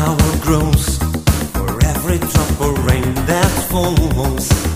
flower grows for every drop of rain that falls.